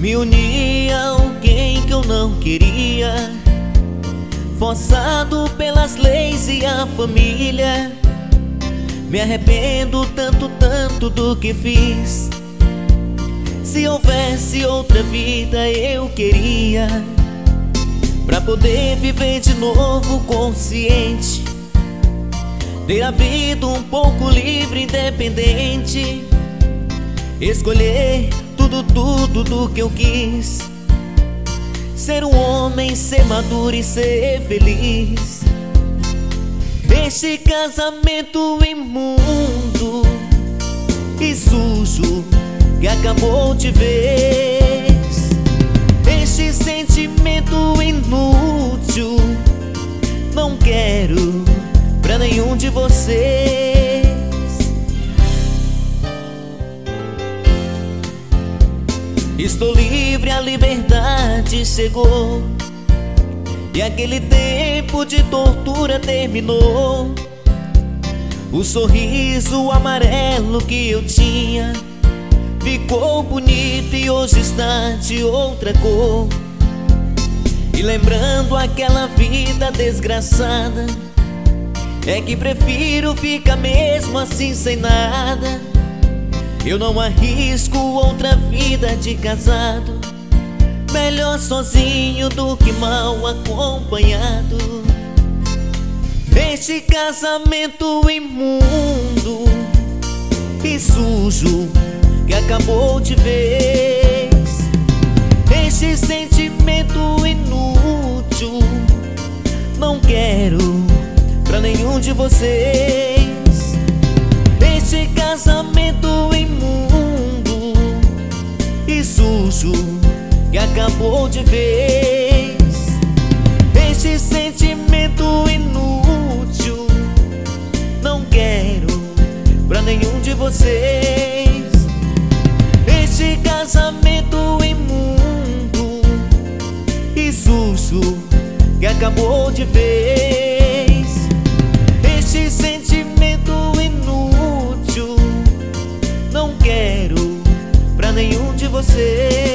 Me uni a alguém que eu não queria, forçado pelas leis e a família. Me arrependo tanto, tanto do que fiz. Se houvesse outra vida eu queria, pra poder viver de novo consciente, ter a vida um pouco livre, independente, escolher tudo, tudo do que eu quis. Ser um homem, ser maduro e ser feliz. Este casamento imundo e sujo que acabou de vez, este sentimento inútil, não quero pra nenhum de vocês. Estou livre, a liberdade chegou, e aquele tempo de tortura terminou. O sorriso amarelo que eu tinha ficou bonito e hoje está de outra cor. E lembrando aquela vida desgraçada, é que prefiro ficar mesmo assim sem nada. Eu não arrisco outra vida de casado, melhor sozinho do que mal acompanhado. Este casamento imundo e sujo que acabou de vez, este sentimento inútil, não quero pra nenhum de vocês. Este casamento imundo e sujo que acabou de vez, este sentimento inútil, não quero pra nenhum de vocês. Este casamento imundo e sujo que acabou de vez, este sentimento inútil, não quero pra nenhum de vocês.